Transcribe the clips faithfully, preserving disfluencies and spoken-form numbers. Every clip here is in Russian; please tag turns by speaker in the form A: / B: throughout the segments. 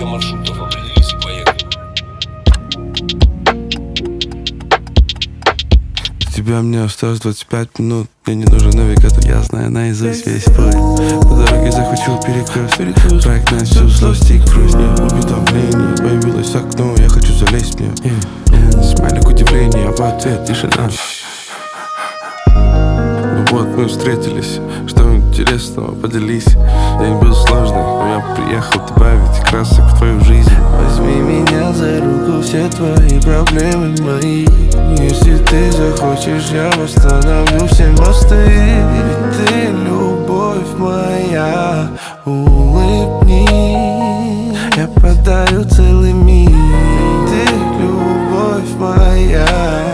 A: Несколько маршрутов определись и поехали.
B: До тебя мне осталось двадцать пять минут. Мне не нужен навигатор, я знаю наизусть весь путь. По дороге захвачу перекресток. Проект на всю злость и грусть. Уведомление появилось окно, я хочу залезть в нее. Смайлик удивления, а в ответ тишина. Ну вот мы встретились, что интересного поделись. День был сложный, но я приехал добавить красок в твою жизнь. Возьми меня за руку, все твои проблемы мои. Если ты захочешь, я восстановлю все мосты. Ведь ты любовь моя, улыбни, я подарю целый мир. Ты любовь моя,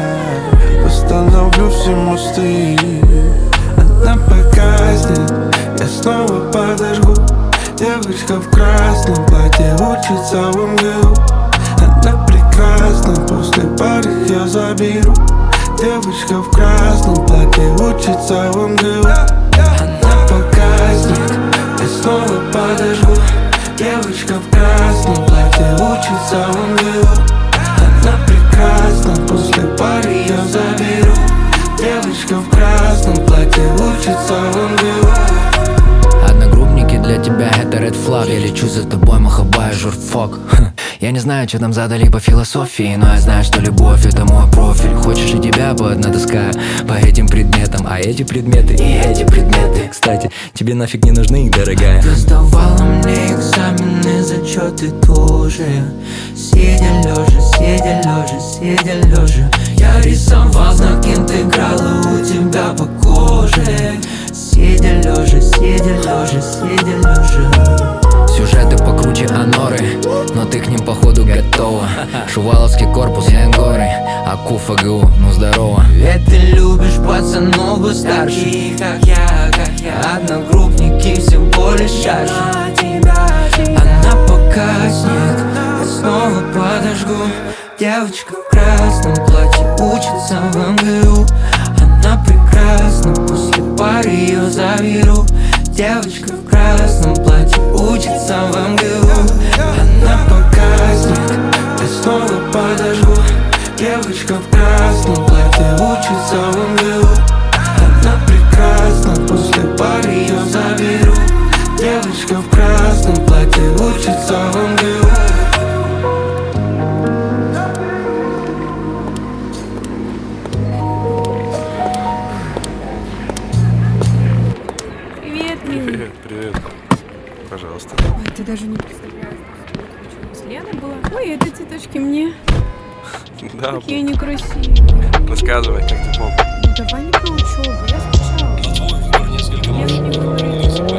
B: восстановлю все мосты. Она погаснет, я снова подожгу. Девочка в красном платье учится в эм гэ у. Она прекрасна, после пары я заберу. Девочка в красном платье учится в эм гэ у. Она погаснет, я снова подожгу. Девочка в красном платье учится в эм гэ у. Она прекрасна, после пары я заберу. Девочка в красном платье учится в эм гэ у.
C: Одногруппники для тебя это red flag. Я лечу за тобой, махабай, журфок. Я не знаю, что там задали по философии, но я знаю, что любовь это мой профиль. Хочешь, и тебя по одна доска по этим предметам. А эти предметы и эти предметы, кстати, тебе нафиг не нужны, дорогая.
D: Ты сдавала мне экзамены, зачеты тоже. Сидя лежа, сидя лежа, сидя лежа. Я рисовал знак интеграла у тебя по коже. Сидя лежа, сидя лежа, сидя лежа.
C: Сюжеты покруче Аноры, но ты к ним походу готова. Шуваловский корпус, я горы, АКУ, эф гэ у, ну здорово.
D: Ведь ты любишь пацанов постарше, как я, как я. Одногруппники всего лишь шаржи. Она погаснет, я снова подожгу. Девочка в красном платье учится в эм гэ у. Она прекрасна, после пары ее заберу. Девочка в красном платье учится в эм гэ у. Она погаснет, я снова подожгу. Девочка в красном платье учится в эм гэ у. Она прекрасна, после пары ее заберу. Девочка в красном платье учится в эм гэ у.
B: Привет, привет. Пожалуйста.
E: Ой, ты даже не представляешь, почему с Леной была. Ой, это цветочки мне.
B: Да,
E: Какие они красивые.
B: рассказывай, как ты помнишь.
E: Ну давай не про учебу, я скучала.
A: На твой выбор несколько
E: Я же не
A: маршрутов
E: говорю.
A: определись и поехали.